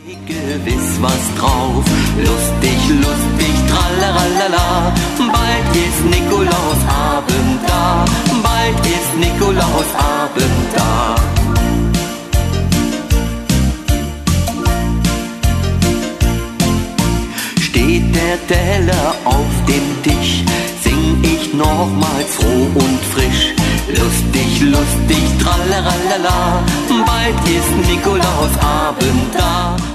Gewiss was drauf, lustig, lustig, tralleralala. Bald ist Nikolausabend da, bald ist Nikolausabend da. Steht der Teller auf dem Tisch, sing ich nochmals froh und frisch. Lustig, lustig, tralleralala, bald ist Nikolausabend da.